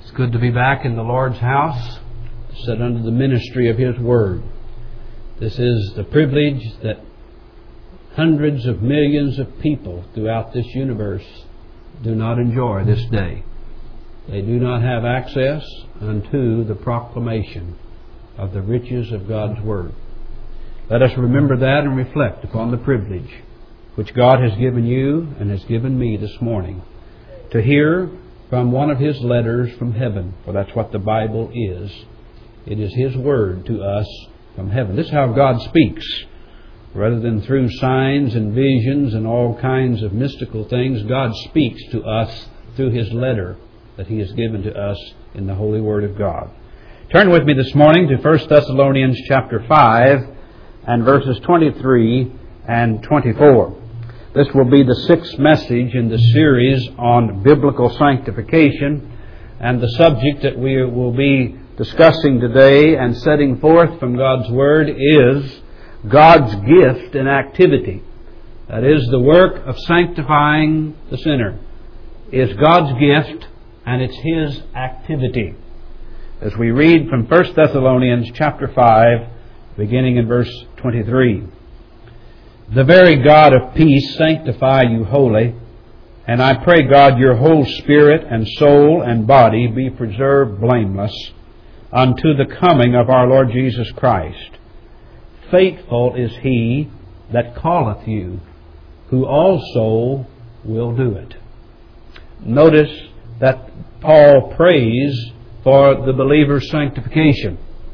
It's good to be back in the Lord's house, to sit under the ministry of His Word. This is the privilege that hundreds of millions of people throughout this universe do not enjoy this day. They do not have access unto the proclamation of the riches of God's Word. Let us remember that and reflect upon the privilege which God has given you and has given me this morning to hear from one of His letters from heaven, for that's what the Bible is. It is His Word to us from heaven. This is how God speaks. Rather than through signs and visions and all kinds of mystical things, God speaks to us through His letter that He has given to us in the Holy Word of God. Turn with me this morning to 1 Thessalonians chapter 5 and verses 23 and 24. This will be the sixth message in the series on biblical sanctification, and the subject that we will be discussing today and setting forth from God's Word is God's gift and activity. That is, the work of sanctifying the sinner is God's gift and it's His activity. As we read from 1 Thessalonians chapter 5, beginning in verse 23. The very God of peace sanctify you wholly, and I pray God your whole spirit and soul and body be preserved blameless unto the coming of our Lord Jesus Christ. Faithful is He that calleth you, who also will do it. Notice that Paul prays for the believer's sanctification,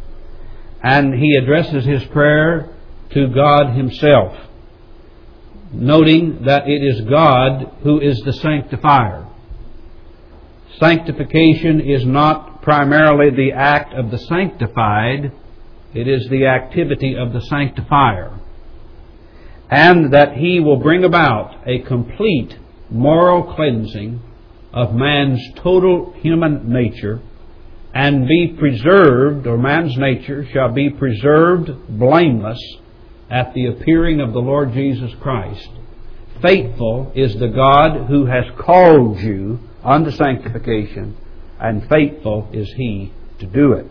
and he addresses his prayer to God Himself, noting that it is God who is the sanctifier. Sanctification is not primarily the act of the sanctified, it is the activity of the sanctifier. And that He will bring about a complete moral cleansing of man's total human nature and be preserved, or man's nature shall be preserved blameless at the appearing of the Lord Jesus Christ. Faithful is the God who has called you unto sanctification, and faithful is He to do it.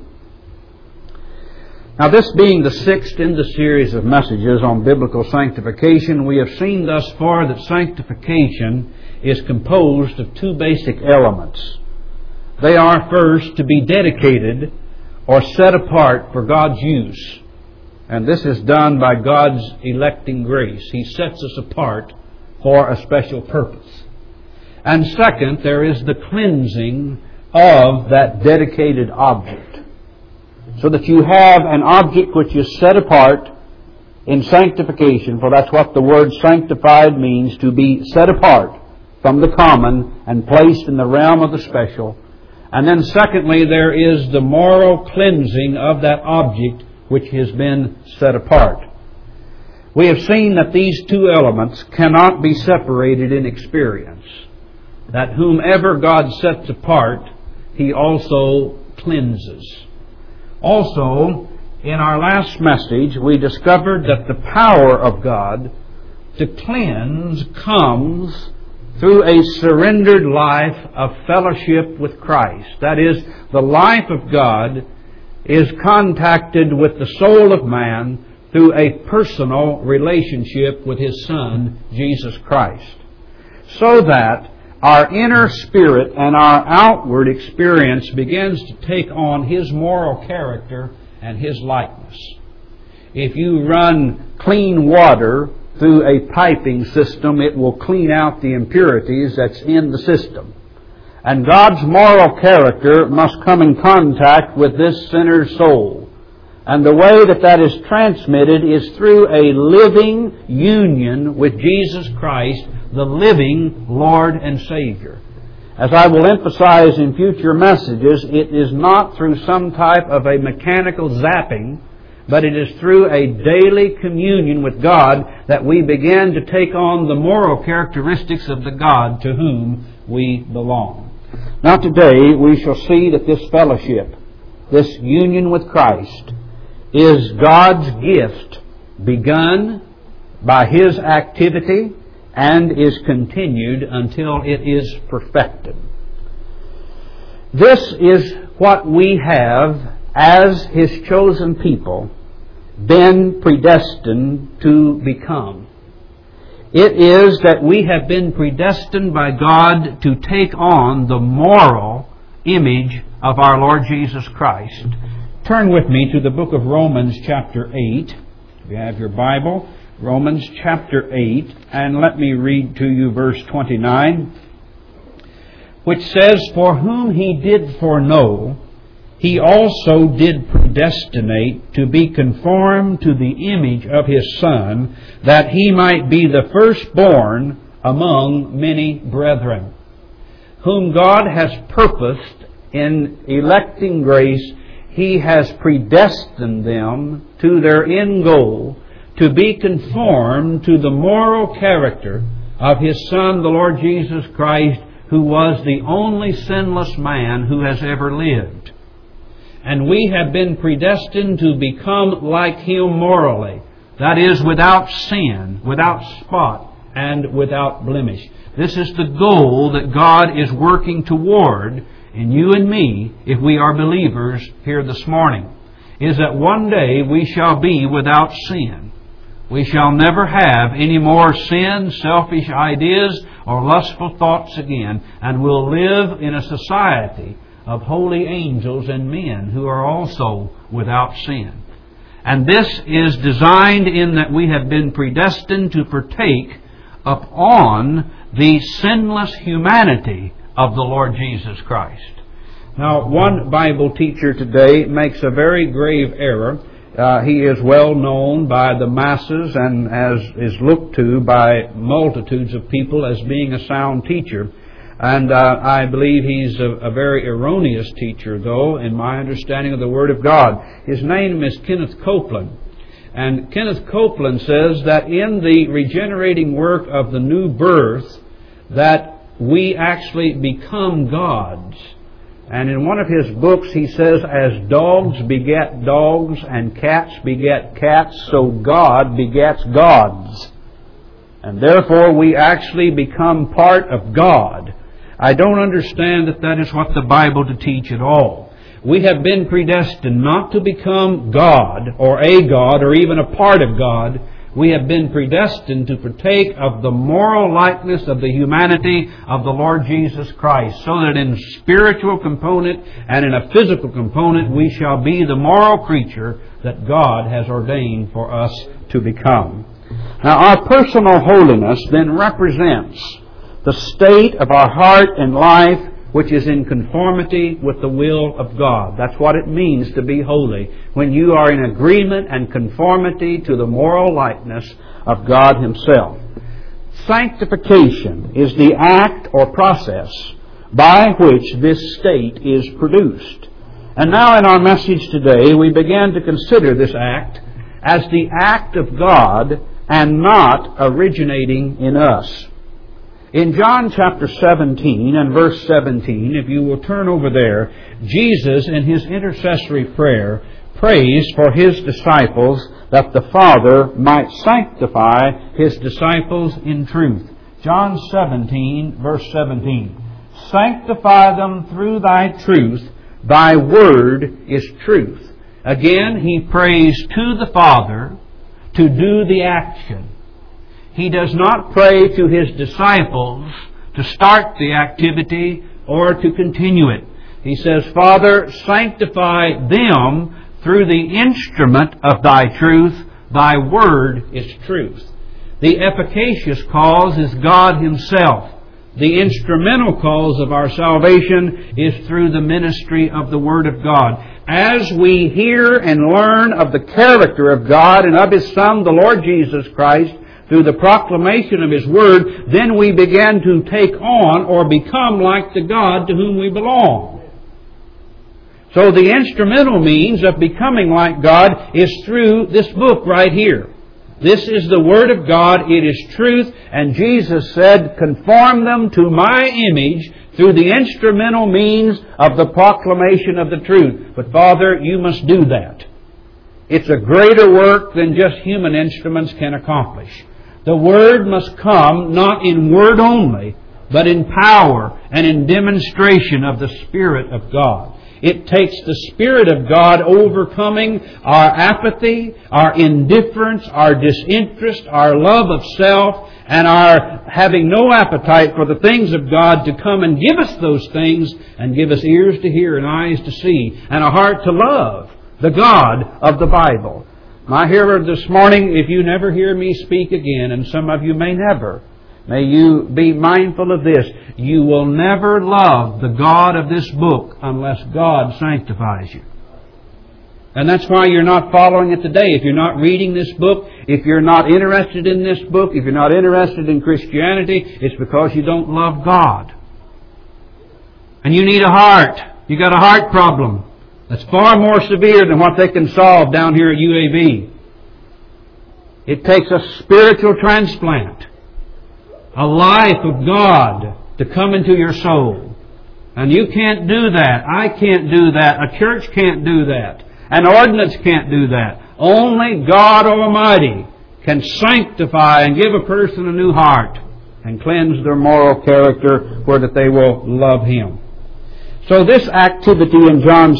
Now, this being the sixth in the series of messages on biblical sanctification, we have seen thus far that sanctification is composed of two basic elements. They are, first, to be dedicated or set apart for God's use. And this is done by God's electing grace. He sets us apart for a special purpose. And second, there is the cleansing of that dedicated object, so that you have an object which is set apart in sanctification, for that's what the word sanctified means, to be set apart from the common and placed in the realm of the special. And then secondly, there is the moral cleansing of that object which has been set apart. We have seen that these two elements cannot be separated in experience. That whomever God sets apart, He also cleanses. Also, in our last message, we discovered that the power of God to cleanse comes through a surrendered life of fellowship with Christ. That is, the life of God is contacted with the soul of man through a personal relationship with His Son, Jesus Christ. So that our inner spirit and our outward experience begins to take on His moral character and His likeness. If you run clean water through a piping system, it will clean out the impurities that's in the system. And God's moral character must come in contact with this sinner's soul. And the way that is transmitted is through a living union with Jesus Christ, the living Lord and Savior. As I will emphasize in future messages, it is not through some type of a mechanical zapping, but it is through a daily communion with God that we begin to take on the moral characteristics of the God to whom we belong. Now today we shall see that this fellowship, this union with Christ, is God's gift begun by His activity and is continued until it is perfected. This is what we have, as His chosen people, been predestined to become. It is that we have been predestined by God to take on the moral image of our Lord Jesus Christ. Turn with me to the book of Romans chapter 8. If you have your Bible, Romans chapter 8, and let me read to you verse 29, which says, "For whom He did foreknow, He also did predestinate to be conformed to the image of His Son, that He might be the firstborn among many brethren." Whom God has purposed in electing grace, He has predestined them to their end goal, to be conformed to the moral character of His Son, the Lord Jesus Christ, who was the only sinless man who has ever lived. And we have been predestined to become like Him morally. That is, without sin, without spot, and without blemish. This is the goal that God is working toward in you and me, if we are believers here this morning, is that one day we shall be without sin. We shall never have any more sin, selfish ideas, or lustful thoughts again, and will live in a society of holy angels and men who are also without sin. And this is designed in that we have been predestined to partake upon the sinless humanity of the Lord Jesus Christ. Now, one Bible teacher today makes a very grave error. He is well known by the masses and as is looked to by multitudes of people as being a sound teacher. And I believe he's a very erroneous teacher, though, in my understanding of the Word of God. His name is Kenneth Copeland. And Kenneth Copeland says that in the regenerating work of the new birth, that we actually become gods. And in one of his books he says, as dogs beget dogs and cats beget cats, so God begets gods. And therefore we actually become part of God. I don't understand that that is what the Bible to teach at all. We have been predestined not to become God or a God or even a part of God. We have been predestined to partake of the moral likeness of the humanity of the Lord Jesus Christ, so that in a spiritual component and in a physical component we shall be the moral creature that God has ordained for us to become. Now, our personal holiness then represents the state of our heart and life which is in conformity with the will of God. That's what it means to be holy, when you are in agreement and conformity to the moral likeness of God Himself. Sanctification is the act or process by which this state is produced. And now in our message today, we began to consider this act as the act of God and not originating in us. In John chapter 17 and verse 17, if you will turn over there, Jesus in His intercessory prayer prays for His disciples that the Father might sanctify His disciples in truth. John 17, verse 17. Sanctify them through Thy truth. Thy word is truth. Again, He prays to the Father to do the action. He does not pray to His disciples to start the activity or to continue it. He says, Father, sanctify them through the instrument of Thy truth. Thy word is truth. The efficacious cause is God Himself. The instrumental cause of our salvation is through the ministry of the Word of God. As we hear and learn of the character of God and of His Son, the Lord Jesus Christ, through the proclamation of His Word, then we begin to take on or become like the God to whom we belong. So the instrumental means of becoming like God is through this book right here. This is the Word of God. It is truth. And Jesus said, conform them to my image through the instrumental means of the proclamation of the truth. But Father, you must do that. It's a greater work than just human instruments can accomplish. The Word must come not in word only, but in power and in demonstration of the Spirit of God. It takes the Spirit of God overcoming our apathy, our indifference, our disinterest, our love of self, and our having no appetite for the things of God to come and give us those things and give us ears to hear and eyes to see and a heart to love the God of the Bible. My hearer this morning, if you never hear me speak again, and some of you may never, may you be mindful of this. You will never love the God of this book unless God sanctifies you. And that's why you're not following it today. If you're not reading this book, if you're not interested in this book, if you're not interested in Christianity, it's because you don't love God. And you need a heart. You got a heart problem that's far more severe than what they can solve down here at UAB. It takes a spiritual transplant, a life of God to come into your soul. And you can't do that. I can't do that. A church can't do that. An ordinance can't do that. Only God Almighty can sanctify and give a person a new heart and cleanse their moral character where that they will love Him. So this activity in John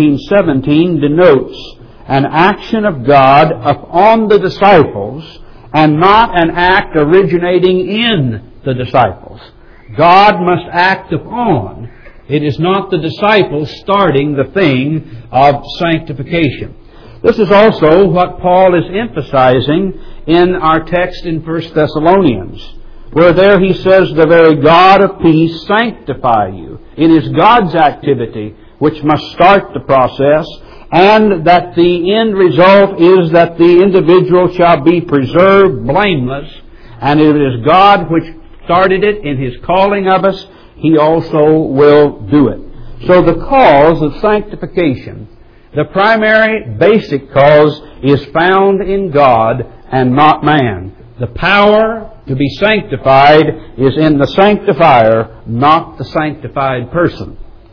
17:17 denotes an action of God upon the disciples and not an act originating in the disciples. God must act upon. It is not the disciples starting the thing of sanctification. This is also what Paul is emphasizing in our text in 1 Thessalonians, where there he says, the very God of peace sanctify you. It is God's activity which must start the process, and that the end result is that the individual shall be preserved blameless, and it is God which started it in His calling of us. He also will do it. So the cause of sanctification, the primary basic cause, is found in God and not man. The power to be sanctified is in the sanctifier, not the sanctified person.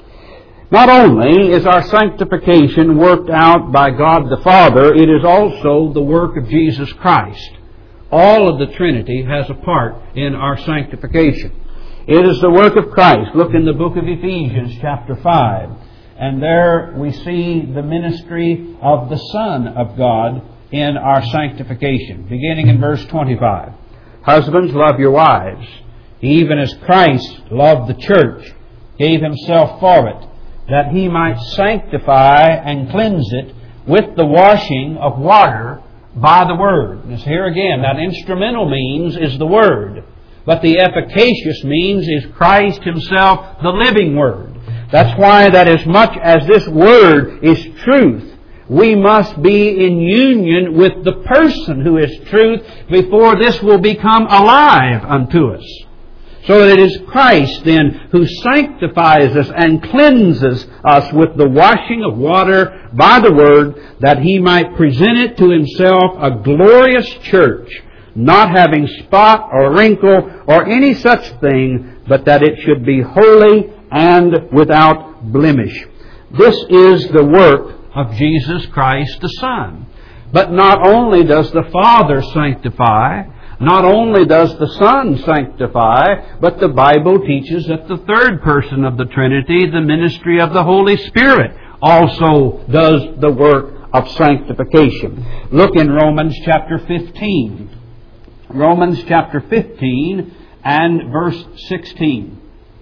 Not only is our sanctification worked out by God the Father, it is also the work of Jesus Christ. All of the Trinity has a part in our sanctification. It is the work of Christ. Look in the book of Ephesians chapter 5. And there we see the ministry of the Son of God in our sanctification. Beginning in verse 25. Husbands, love your wives, even as Christ loved the church, gave Himself for it, that He might sanctify and cleanse it with the washing of water by the Word. And here again, that instrumental means is the Word. But the efficacious means is Christ Himself, the living Word. That's why that as much as this Word is truth, we must be in union with the person who is truth before this will become alive unto us. So that it is Christ then who sanctifies us and cleanses us with the washing of water by the Word, that He might present it to Himself a glorious church, not having spot or wrinkle or any such thing, but that it should be holy and without blemish. This is the work of Jesus Christ the Son. But not only does the Father sanctify, not only does the Son sanctify, but the Bible teaches that the third person of the Trinity, the ministry of the Holy Spirit, also does the work of sanctification. Look in Romans chapter 15. Romans chapter 15 and verse 16.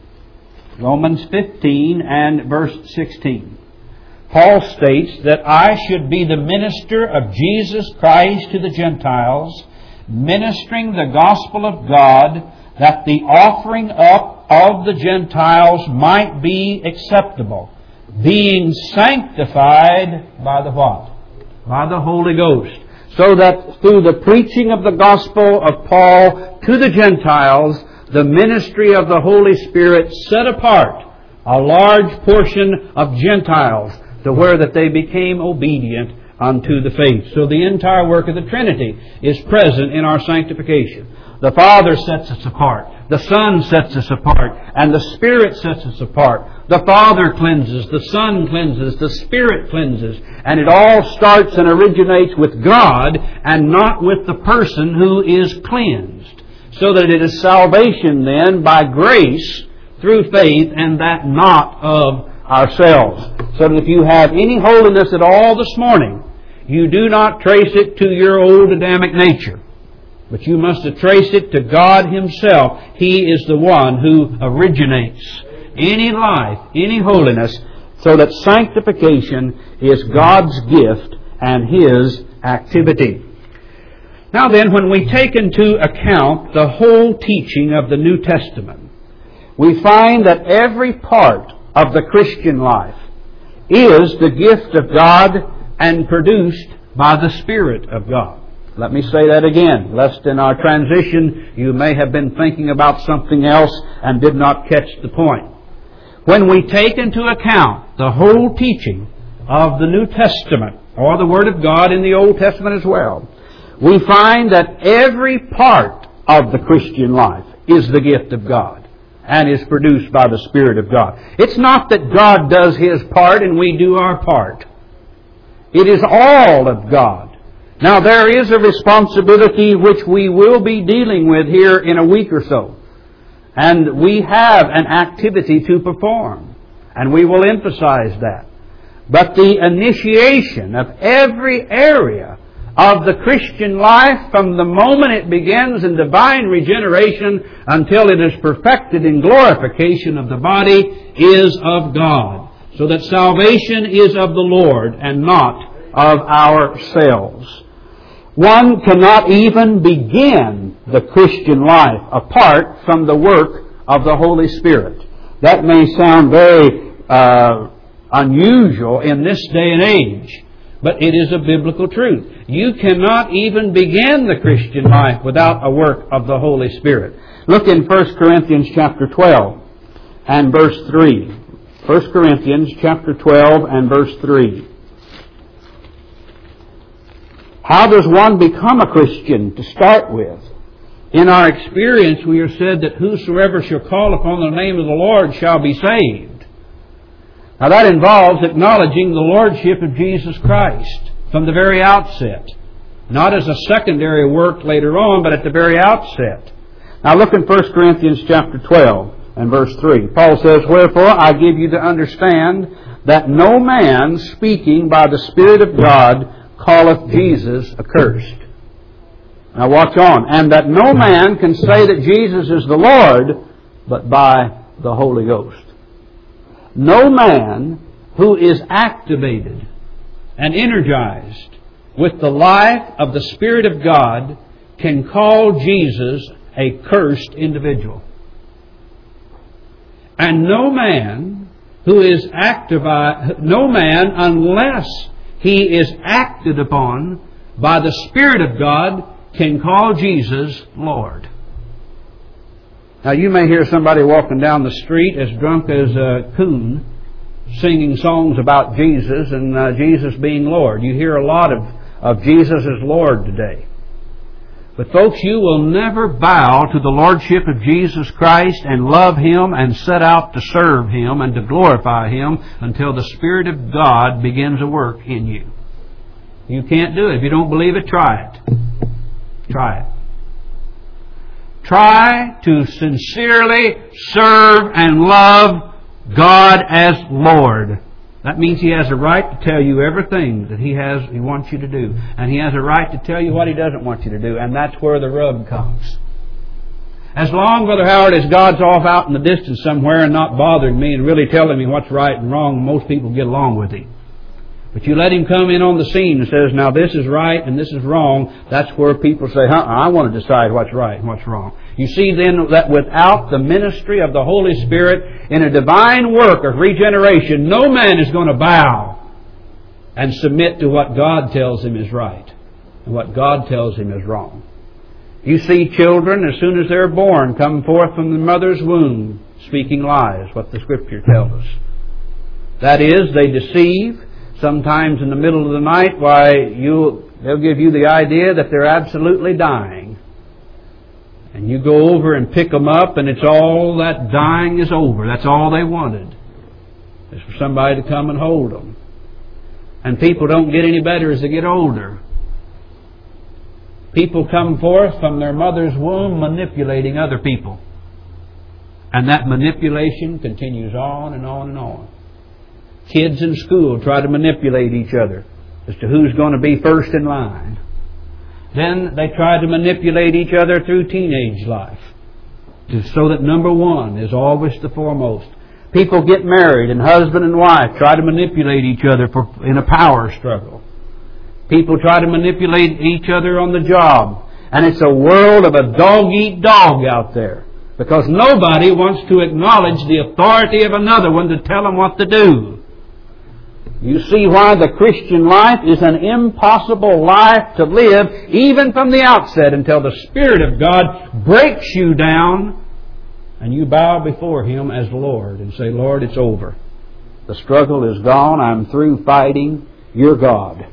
Romans 15 and verse 16. Paul states that I should be the minister of Jesus Christ to the Gentiles, ministering the gospel of God, that the offering up of the Gentiles might be acceptable, being sanctified by the what? By the Holy Ghost. So that through the preaching of the gospel of Paul to the Gentiles, the ministry of the Holy Spirit set apart a large portion of Gentiles to where that they became obedient unto the faith. So the entire work of the Trinity is present in our sanctification. The Father sets us apart. The Son sets us apart. And the Spirit sets us apart. The Father cleanses. The Son cleanses. The Spirit cleanses. And it all starts and originates with God and not with the person who is cleansed. So that it is salvation then by grace through faith, and that not of ourselves. So that if you have any holiness at all this morning, you do not trace it to your old Adamic nature, but you must trace it to God Himself. He is the one who originates any life, any holiness, so that sanctification is God's gift and His activity. Now then, when we take into account the whole teaching of the New Testament, we find that every part of the Christian life is the gift of God and produced by the Spirit of God. Let me say that again, lest in our transition you may have been thinking about something else and did not catch the point. When we take into account the whole teaching of the New Testament, or the Word of God in the Old Testament as well, we find that every part of the Christian life is the gift of God and is produced by the Spirit of God. It's not that God does His part and we do our part. It is all of God. Now there is a responsibility which we will be dealing with here in a week or so. And we have an activity to perform. And we will emphasize that. But the initiation of every area of the Christian life, from the moment it begins in divine regeneration until it is perfected in glorification of the body, is of God. So that salvation is of the Lord and not of ourselves. One cannot even begin the Christian life apart from the work of the Holy Spirit. That may sound very unusual in this day and age, but it is a biblical truth. You cannot even begin the Christian life without a work of the Holy Spirit. Look in 1 Corinthians chapter 12 and verse 3. 1 Corinthians chapter 12 and verse 3. How does one become a Christian to start with? In our experience, we are said that whosoever shall call upon the name of the Lord shall be saved. Now that involves acknowledging the Lordship of Jesus Christ from the very outset. Not as a secondary work later on, but at the very outset. Now look in 1 Corinthians chapter 12 and verse 3. Paul says, "Wherefore I give you to understand that no man speaking by the Spirit of God calleth Jesus accursed." Now watch on. "And that no man can say that Jesus is the Lord, but by the Holy Ghost." No man who is activated and energized with the life of the Spirit of God can call Jesus a cursed individual. And no man who is no man, unless he is acted upon by the Spirit of God, can call Jesus Lord. Now you may hear somebody walking down the street as drunk as a coon singing songs about Jesus and Jesus being Lord. You hear a lot of Jesus as Lord today. But folks, you will never bow to the Lordship of Jesus Christ and love Him and set out to serve Him and to glorify Him until the Spirit of God begins a work in you. You can't do it. If you don't believe it, try it. Try it. Try to sincerely serve and love God as Lord. That means He has a right to tell you everything that He wants you to do. And He has a right to tell you what He doesn't want you to do. And that's where the rub comes. As long, Brother Howard, as God's off out in the distance somewhere and not bothering me and really telling me what's right and wrong, most people get along with Him. But you let Him come in on the scene and says, now this is right and this is wrong, that's where people say, I want to decide what's right and what's wrong. You see then that without the ministry of the Holy Spirit in a divine work of regeneration, no man is going to bow and submit to what God tells him is right and what God tells him is wrong. You see children, as soon as they're born, come forth from the mother's womb speaking lies, what the Scripture tells us. That is, they deceive. Sometimes in the middle of the night, they'll give you the idea that they're absolutely dying. And you go over and pick them up, and it's all that dying is over. That's all they wanted, is for somebody to come and hold them. And people don't get any better as they get older. People come forth from their mother's womb manipulating other people. And that manipulation continues on and on and on. Kids in school try to manipulate each other as to who's going to be first in line. Then they try to manipulate each other through teenage life, so that number one is always the foremost. People get married, and husband and wife try to manipulate each other in a power struggle. People try to manipulate each other on the job. And it's a world of a dog-eat-dog out there, because nobody wants to acknowledge the authority of another one to tell them what to do. You see why the Christian life is an impossible life to live, even from the outset, until the Spirit of God breaks you down and you bow before Him as Lord and say, Lord, it's over. The struggle is gone. I'm through fighting. You're God.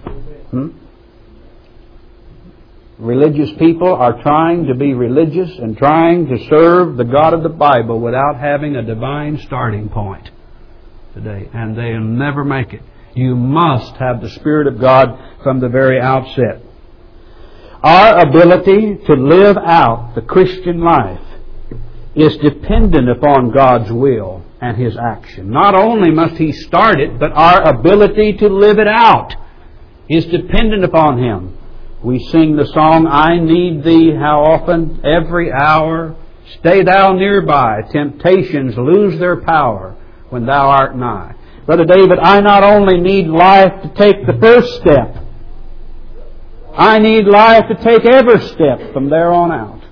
Religious people are trying to be religious and trying to serve the God of the Bible without having a divine starting point today. And they'll never make it. You must have the Spirit of God from the very outset. Our ability to live out the Christian life is dependent upon God's will and His action. Not only must He start it, but our ability to live it out is dependent upon Him. We sing the song, I need Thee, how often? Every hour. Stay Thou nearby. Temptations lose their power when Thou art nigh. Brother David, I not only need life to take the first step, I need life to take every step from there on out.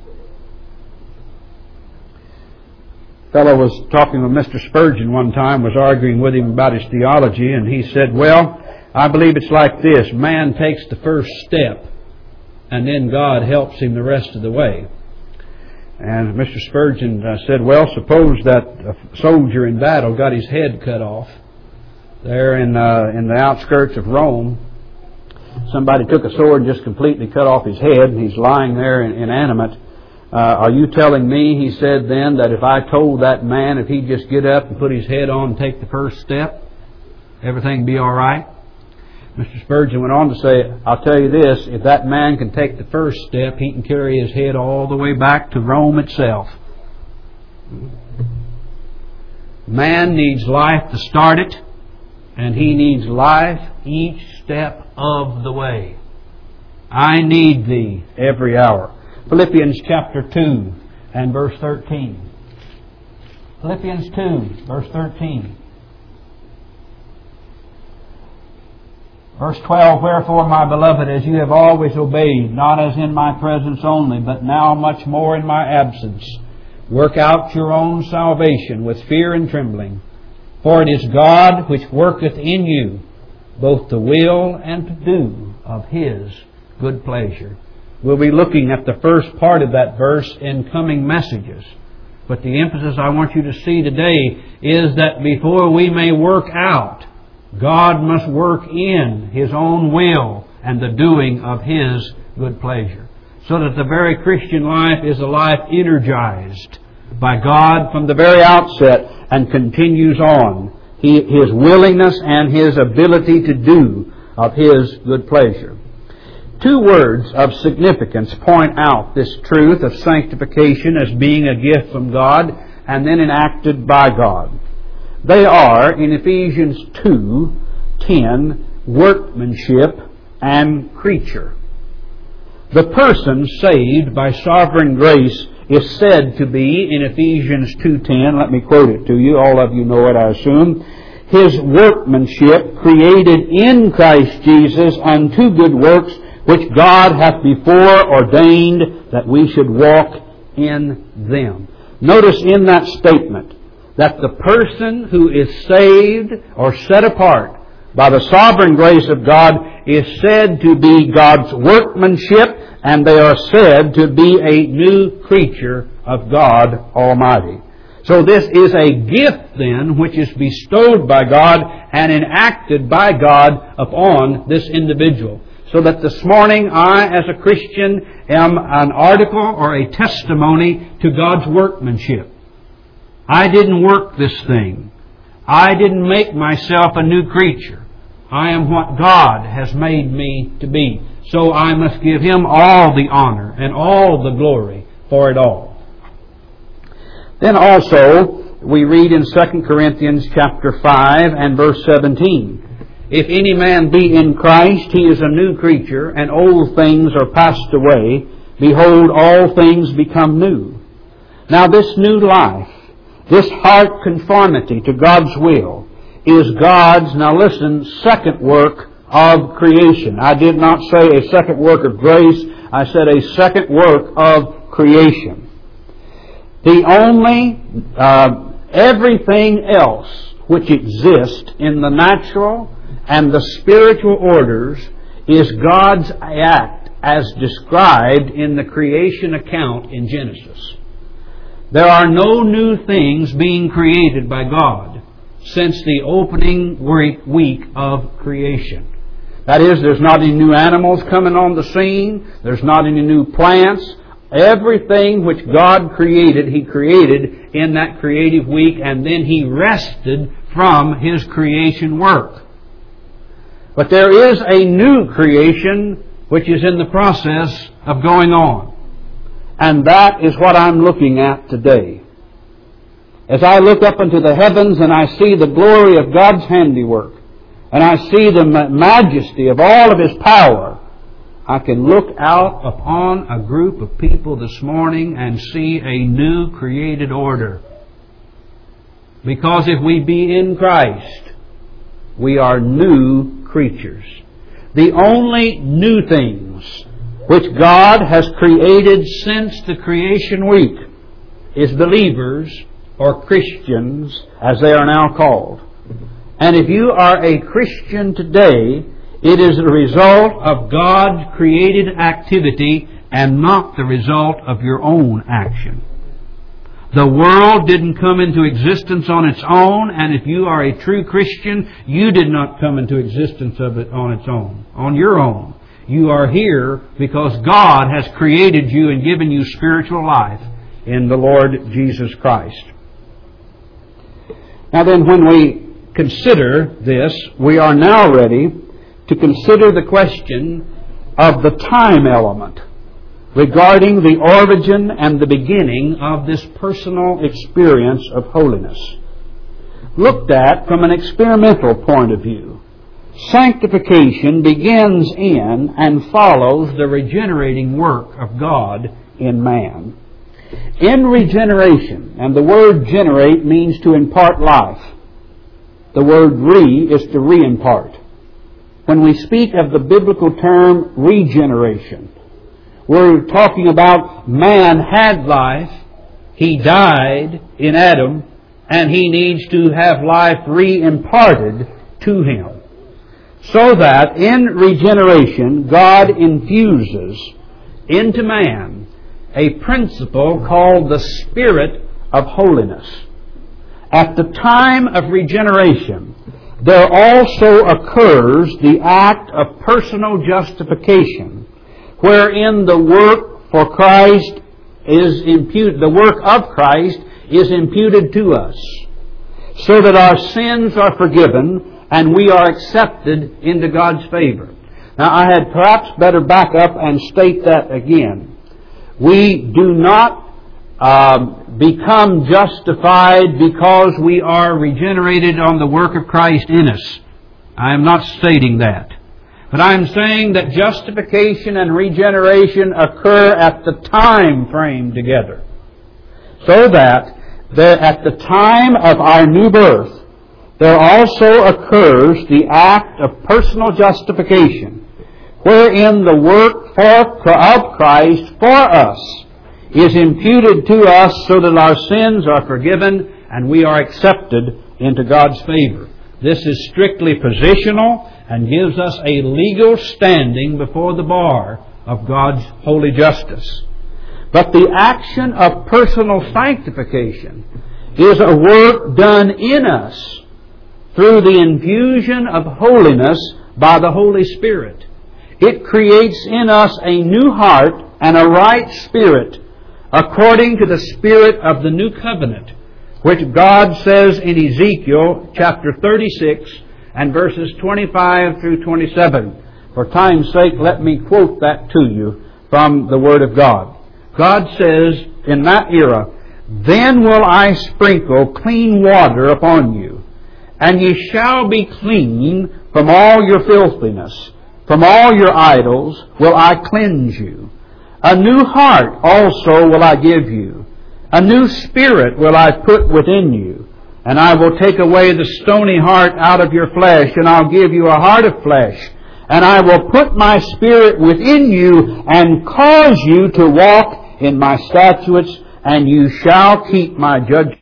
A fellow was talking with Mr. Spurgeon one time, was arguing with him about his theology, and he said, well, I believe it's like this. Man takes the first step, and then God helps him the rest of the way. And Mr. Spurgeon said, well, suppose that a soldier in battle got his head cut off there in the outskirts of Rome. Somebody took a sword and just completely cut off his head, and he's lying there inanimate. Are you telling me, he said then, that if I told that man if he'd just get up and put his head on and take the first step, everything would be all right? Mr. Spurgeon went on to say, I'll tell you this, if that man can take the first step, he can carry his head all the way back to Rome itself. Man needs life to start it, and he needs life each step of the way. I need Thee every hour. Philippians chapter 2 and verse 13. Philippians 2, verse 13. Verse 12, wherefore, my beloved, as you have always obeyed, not as in my presence only, but now much more in my absence, work out your own salvation with fear and trembling. For it is God which worketh in you, both to will and to do of His good pleasure. We'll be looking at the first part of that verse in coming messages. But the emphasis I want you to see today is that before we may work out, God must work in His own will and the doing of His good pleasure. So that the very Christian life is a life energized by God from the very outset and continues on. His willingness and His ability to do of His good pleasure. Two words of significance point out this truth of sanctification as being a gift from God and then enacted by God. They are, in Ephesians 2:10, workmanship and creature. The person saved by sovereign grace is said to be, in Ephesians 2:10, let me quote it to you, all of you know it, I assume, His workmanship created in Christ Jesus unto good works, which God hath before ordained that we should walk in them. Notice in that statement that the person who is saved or set apart by the sovereign grace of God is said to be God's workmanship, and they are said to be a new creature of God Almighty. So this is a gift then which is bestowed by God and enacted by God upon this individual. So that this morning I, as a Christian, am an article or a testimony to God's workmanship. I didn't work this thing. I didn't make myself a new creature. I am what God has made me to be. So I must give Him all the honor and all the glory for it all. Then also, we read in 2 Corinthians chapter 5 and verse 17, "If any man be in Christ, he is a new creature, and old things are passed away. Behold, all things become new." Now this new life, this heart conformity to God's will, is God's, now listen, second work of creation. I did not say a second work of grace. I said a second work of creation. The only, everything else which exists in the natural and the spiritual orders is God's act as described in the creation account in Genesis. There are no new things being created by God since the opening week of creation. That is, there's not any new animals coming on the scene. There's not any new plants. Everything which God created, He created in that creative week, and then He rested from His creation work. But there is a new creation which is in the process of going on. And that is what I'm looking at today. As I look up into the heavens and I see the glory of God's handiwork, and I see the majesty of all of His power, I can look out upon a group of people this morning and see a new created order. Because if we be in Christ, we are new creatures. The only new things which God has created since the creation week is believers, or Christians, as they are now called. And if you are a Christian today, it is the result of God's created activity and not the result of your own action. The world didn't come into existence on its own, and if you are a true Christian, you did not come into existence of it on its own, on your own. You are here because God has created you and given you spiritual life in the Lord Jesus Christ. Now then, when we consider this, we are now ready to consider the question of the time element regarding the origin and the beginning of this personal experience of holiness. Looked at from an experimental point of view, sanctification begins in and follows the regenerating work of God in man. In regeneration, and the word generate means to impart life. The word re is to re-impart. When we speak of the biblical term regeneration, we're talking about man had life, he died in Adam, and he needs to have life re-imparted to him. So that in regeneration, God infuses into man a principle called the Spirit of holiness. At the time of regeneration, there also occurs the act of personal justification, wherein the work for Christ is imputed, the work of Christ is imputed to us, so that our sins are forgiven and we are accepted into God's favor. Now, I had perhaps better back up and state that again. We do not become justified because we are regenerated on the work of Christ in us. I am not stating that. But I am saying that justification and regeneration occur at the time frame together. So that at the time of our new birth, there also occurs the act of personal justification, wherein the work of Christ for us is imputed to us so that our sins are forgiven and we are accepted into God's favor. This is strictly positional and gives us a legal standing before the bar of God's holy justice. But the action of personal sanctification is a work done in us through the infusion of holiness by the Holy Spirit. It creates in us a new heart and a right spirit according to the spirit of the new covenant, which God says in Ezekiel chapter 36 and verses 25 through 27. For time's sake, let me quote that to you from the Word of God. God says in that era, "Then will I sprinkle clean water upon you, and ye shall be clean from all your filthiness. From all your idols will I cleanse you. A new heart also will I give you. A new spirit will I put within you. And I will take away the stony heart out of your flesh, and I'll give you a heart of flesh. And I will put my spirit within you and cause you to walk in my statutes, and you shall keep my judgments.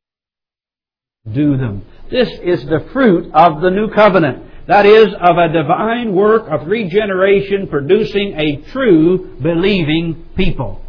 Do them." This is the fruit of the new covenant. That is, of a divine work of regeneration producing a true believing people.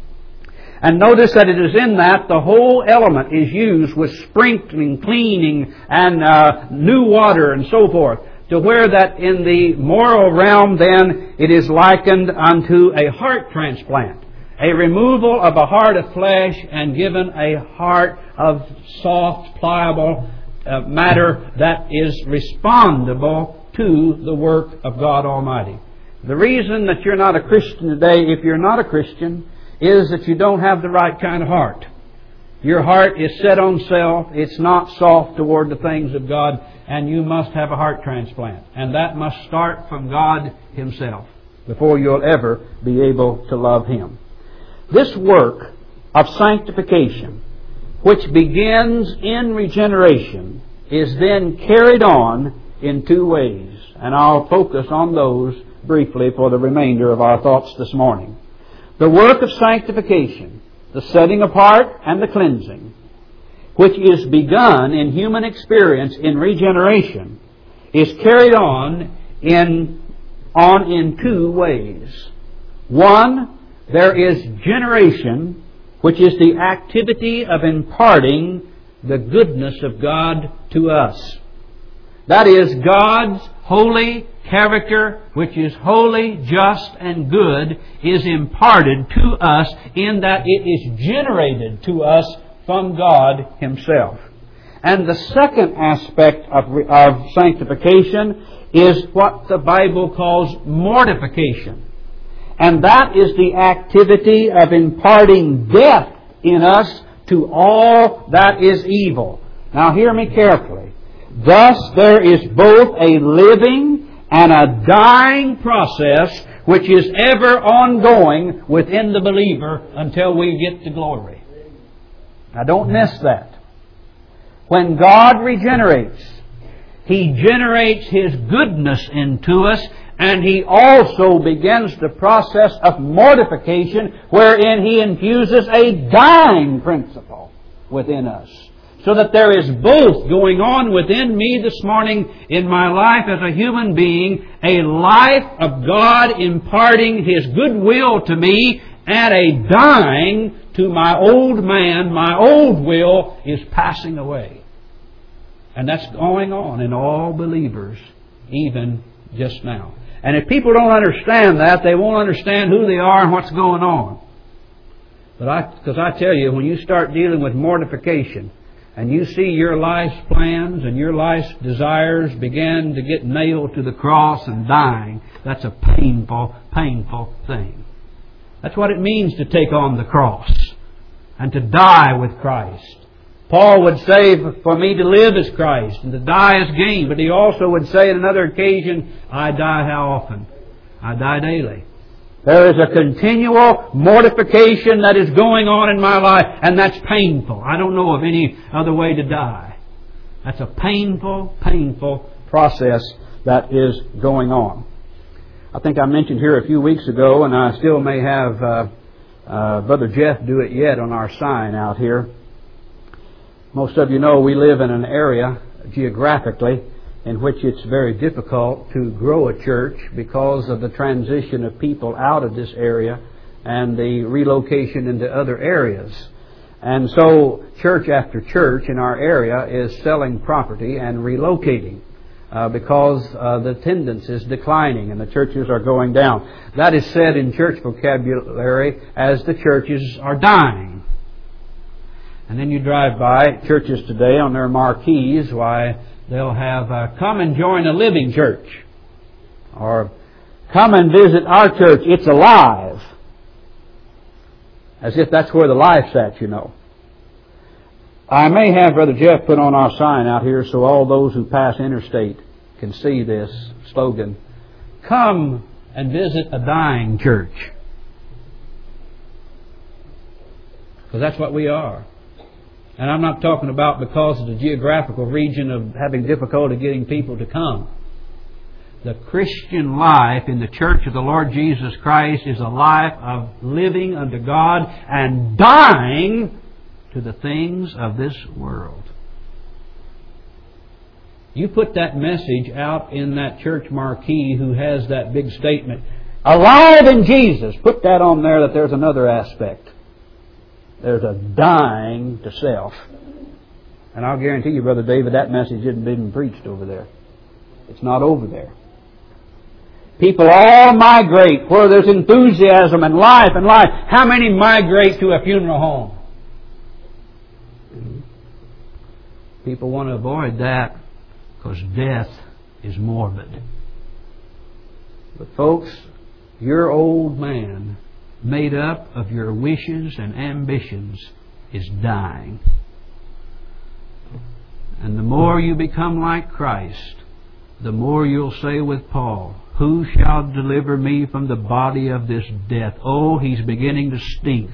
And notice that it is in that the whole element is used with sprinkling, cleaning, and new water and so forth, to where that in the moral realm then it is likened unto a heart transplant. A removal of a heart of flesh and given a heart of soft, pliable matter that is respondable to the work of God Almighty. The reason that you're not a Christian today, if you're not a Christian, is that you don't have the right kind of heart. Your heart is set on self. It's not soft toward the things of God, and you must have a heart transplant. And that must start from God Himself before you'll ever be able to love Him. This work of sanctification, which begins in regeneration, is then carried on in two ways. And I'll focus on those briefly for the remainder of our thoughts this morning. The work of sanctification, the setting apart and the cleansing, which is begun in human experience in regeneration, is carried on in two ways. One, there is generation, which is the activity of imparting the goodness of God to us. That is, God's holy character, which is holy, just, and good, is imparted to us in that it is generated to us from God Himself. And the second aspect of sanctification is what the Bible calls mortification. And that is the activity of imparting death in us to all that is evil. Now hear me carefully. Thus there is both a living and a dying process which is ever ongoing within the believer until we get to glory. Now don't miss that. When God regenerates, He generates His goodness into us, and He also begins the process of mortification wherein He infuses a dying principle within us. So that there is both going on within me this morning in my life as a human being, a life of God imparting His goodwill to me, and a dying to my old man. My old will is passing away. And that's going on in all believers, even just now. And if people don't understand that, they won't understand who they are and what's going on. Because I tell you, when you start dealing with mortification, and you see your life's plans and your life's desires begin to get nailed to the cross and dying, that's a painful, painful thing. That's what it means to take on the cross and to die with Christ. Paul would say, for me to live is Christ and to die is gain. But he also would say on another occasion, I die how often? I die daily. There is a continual mortification that is going on in my life, and that's painful. I don't know of any other way to die. That's a painful, painful process that is going on. I think I mentioned here a few weeks ago, and I still may have Brother Jeff do it yet on our sign out here. Most of you know we live in an area geographically in which it's very difficult to grow a church because of the transition of people out of this area and the relocation into other areas. And so church after church in our area is selling property and relocating because the attendance is declining and the churches are going down. That is said in church vocabulary as the churches are dying. And then you drive by churches today on their marquees, why, they'll have come and join a living church, or Come and visit our church. It's alive. As if that's where the life's at, you know. I may have Brother Jeff put on our sign out here so all those who pass interstate can see this slogan. Come and visit a dying church. Because that's what we are. And I'm not talking about because of the geographical region of having difficulty getting people to come. The Christian life in the Church of the Lord Jesus Christ is a life of living unto God and dying to the things of this world. You put that message out in that church marquee who has that big statement, alive in Jesus. Put that on there that there's another aspect. There's a dying to self. And I'll guarantee you, Brother David, that message isn't being preached over there. It's not over there. People all migrate where there's enthusiasm and life and life. How many migrate to a funeral home? People want to avoid that because death is morbid. But folks, your old man, made up of your wishes and ambitions, is dying. And the more you become like Christ, the more you'll say with Paul, who shall deliver me from the body of this death? Oh, he's beginning to stink.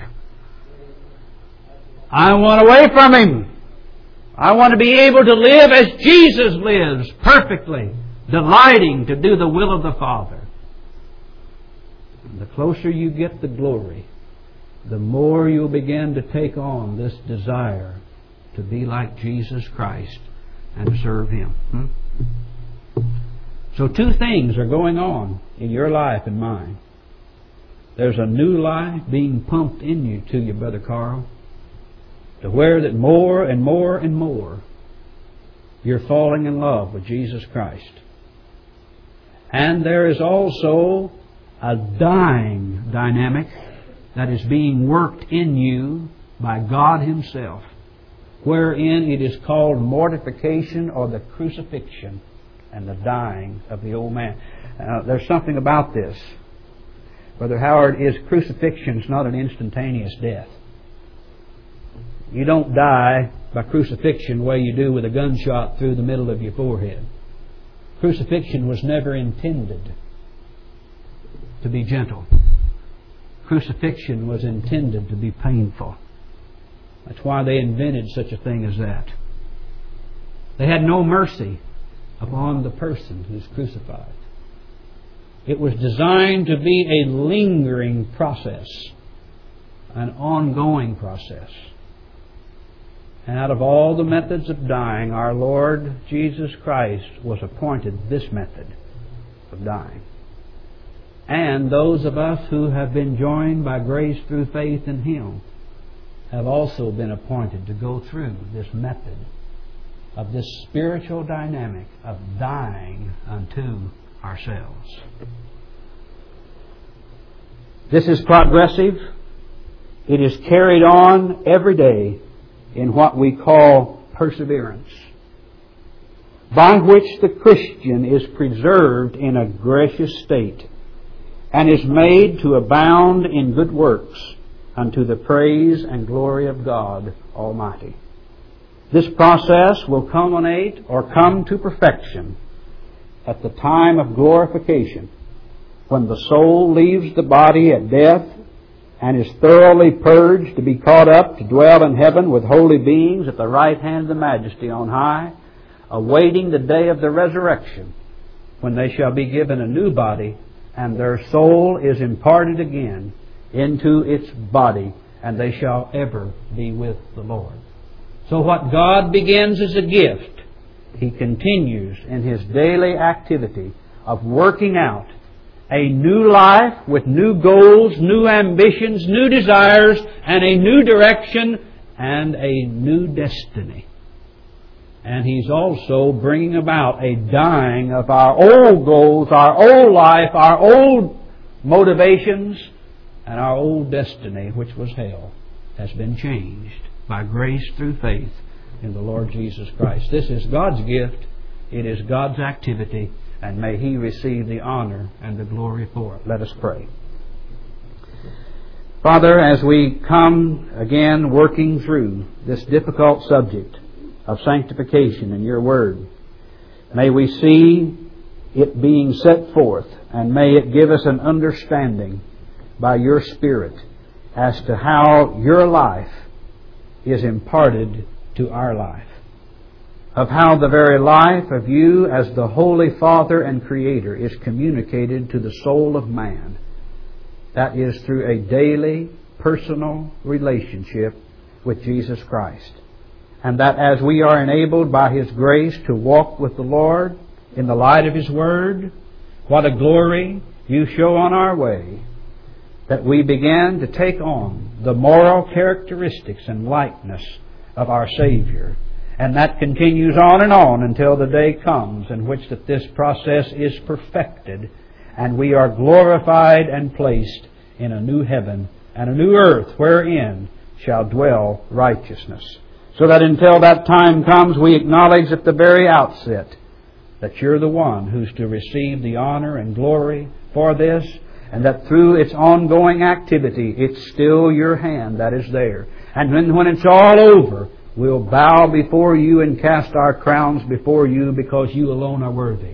I want away from him. I want to be able to live as Jesus lives, perfectly, delighting to do the will of the Father. And the closer you get to glory, the more you'll begin to take on this desire to be like Jesus Christ and serve Him. So two things are going on in your life and mine. There's a new life being pumped in you to you, Brother Carl, to where that more and more and more you're falling in love with Jesus Christ. And there is also a dying dynamic that is being worked in you by God Himself, wherein it is called mortification or the crucifixion and the dying of the old man. There's something about this. Brother Howard, crucifixion is not an instantaneous death. You don't die by crucifixion the way you do with a gunshot through the middle of your forehead. Crucifixion was never intended to be gentle. Crucifixion was intended to be painful. That's why they invented such a thing as that. They had no mercy upon the person who's crucified. It was designed to be a lingering process, an ongoing process. And out of all the methods of dying, our Lord Jesus Christ was appointed this method of dying. And those of us who have been joined by grace through faith in Him have also been appointed to go through this method of this spiritual dynamic of dying unto ourselves. This is progressive. It is carried on every day in what we call perseverance, by which the Christian is preserved in a gracious state and is made to abound in good works unto the praise and glory of God Almighty. This process will culminate or come to perfection at the time of glorification, when the soul leaves the body at death and is thoroughly purged to be caught up to dwell in heaven with holy beings at the right hand of the Majesty on high, awaiting the day of the resurrection, when they shall be given a new body and their soul is imparted again into its body, and they shall ever be with the Lord. So what God begins as a gift, He continues in His daily activity of working out a new life with new goals, new ambitions, new desires, and a new direction and a new destiny. And He's also bringing about a dying of our old goals, our old life, our old motivations, and our old destiny, which was hell, has been changed by grace through faith in the Lord Jesus Christ. This is God's gift. It is God's activity. and may He receive the honor and the glory for it. Let us pray. Father, as we come again working through this difficult subject of sanctification in Your Word, may we see it being set forth, and may it give us an understanding by Your Spirit as to how Your life is imparted to our life, of how the very life of You as the Holy Father and Creator is communicated to the soul of man. That is through a daily, personal relationship with Jesus Christ. And that as we are enabled by His grace to walk with the Lord in the light of His Word, what a glory You show on our way, that we begin to take on the moral characteristics and likeness of our Savior. And that continues on and on until the day comes in which that this process is perfected and we are glorified and placed in a new heaven and a new earth wherein shall dwell righteousness. So that until that time comes, we acknowledge at the very outset that You're the one who's to receive the honor and glory for this, and that through its ongoing activity, it's still Your hand that is there. And when it's all over, we'll bow before You and cast our crowns before You because You alone are worthy.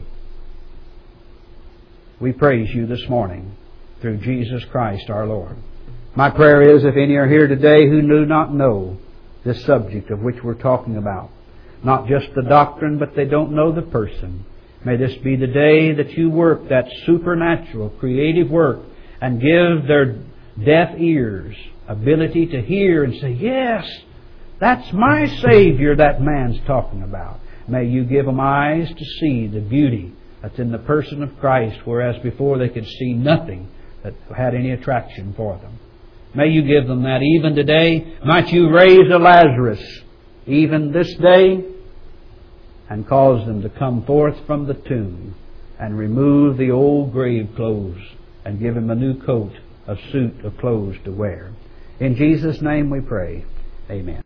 We praise You this morning through Jesus Christ our Lord. My prayer is, if any are here today who do not know this subject of which we're talking about, not just the doctrine, but they don't know the person, may this be the day that You work that supernatural, creative work and give their deaf ears ability to hear and say, yes, that's my Savior that man's talking about. May You give them eyes to see the beauty that's in the person of Christ, whereas before they could see nothing that had any attraction for them. May You give them that even today. Might You raise a Lazarus even this day and cause them to come forth from the tomb and remove the old grave clothes and give him a new coat, a suit of clothes to wear. In Jesus' name we pray. Amen.